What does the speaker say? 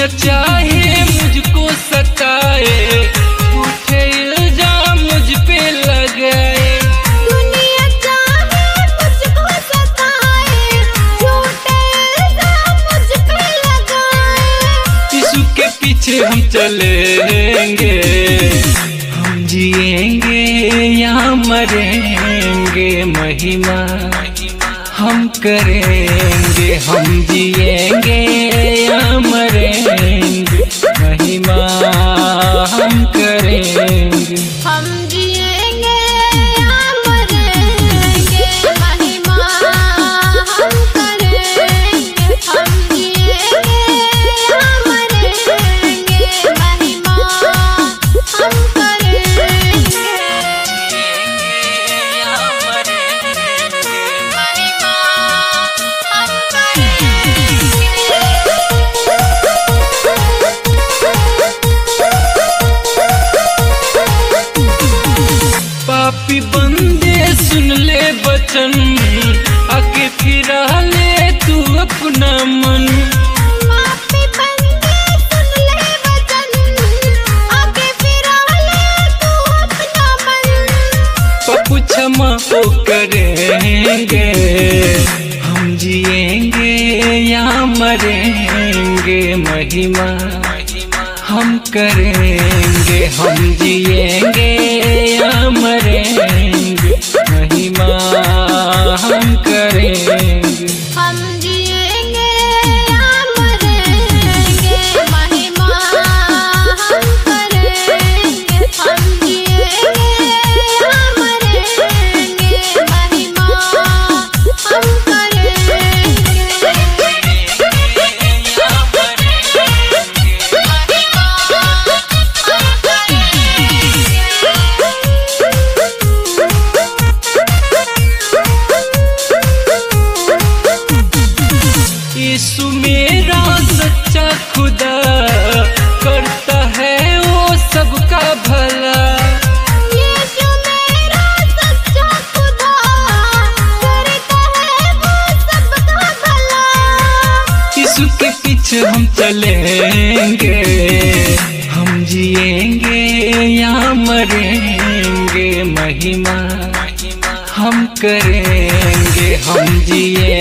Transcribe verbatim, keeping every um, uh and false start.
दुनिया चाहे मुझको सताए, झूठे इल्जाम मुझ पे लगाए। दुनिया चाहे मुझको सताए, झूठे इल्जाम मुझ पे लगाए। यीशु के पीछे हम चलेंगे, हम जिएंगे या मरेंगे, महिमा हम करेंगे। हम जिएंगे या मरेंगे, महिमा हम करेंगे। हम जिएंगे या मरेंगे, महिमा हम करेंगे। हम जिएंगे या मरेंगे, महिमा हम करेंगे। पापी बंदे सुन ले वचन, आके फिरा ले तू अपना मन। पापी बंदे सुन ले वचन, आके फिरा ले तू अपना मन। पाप क्षमा वो करेंगे, हम जिएंगे या मरेंगे, महिमा हम करेंगे। हम जिएंगे या मरेंगे, महिमा हम करेंगे। हम जिएंगे या मरेंगे, महिमा हम करेंगे। हम जिएंगे या मरेंगे, महिमा हम करेंगे। यीशु मेरा सच्चा खुदा, करता है वो सबका भला। यीशु मेरा सच्चा खुदा, करता है वो सबका भला। यीशु के पीछे हम चलेंगे, हम जिएंगे या मरेंगे, महिमा हम करेंगे। हम जिए